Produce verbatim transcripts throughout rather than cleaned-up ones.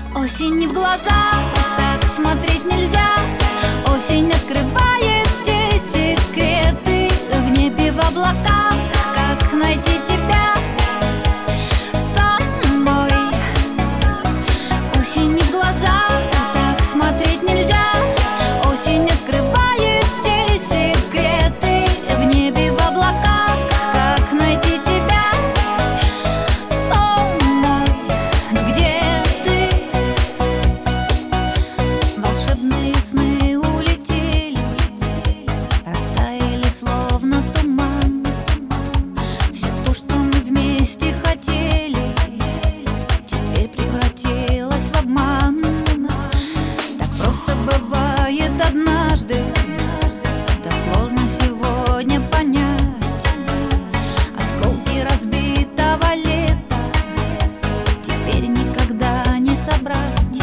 Осень в глаза, так смотреть нельзя. Осень открывает все секреты. В небе, в облаках, как найти тебя самой. Осень в глаза, так смотреть нельзя. Осень открывает все секреты. В небе, в облаках, как найти тебя самой. Где ты? Волшебные сны улетели, растаяли словно туман. Все то, что мы вместе хотели, теперь превратилось в обман. Так просто бывает однажды, так сложно сегодня понять. Осколки разбитого лета теперь никогда не собрать.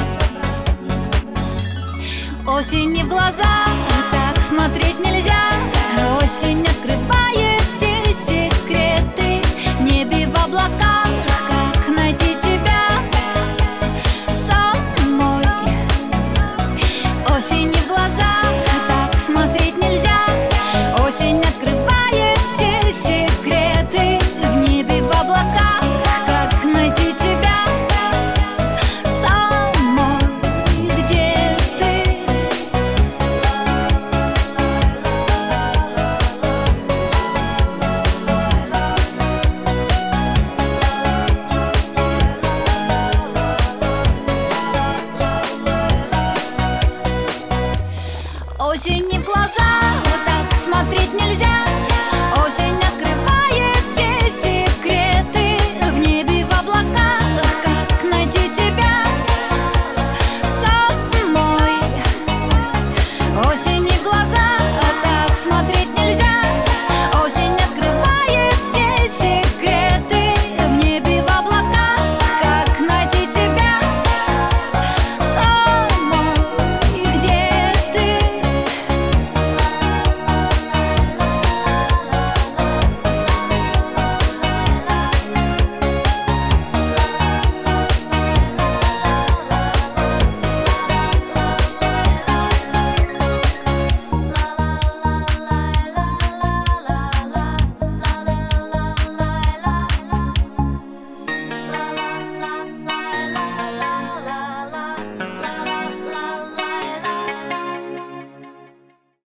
Осень в глаза, так смотреть нельзя. Осень открывает все секреты.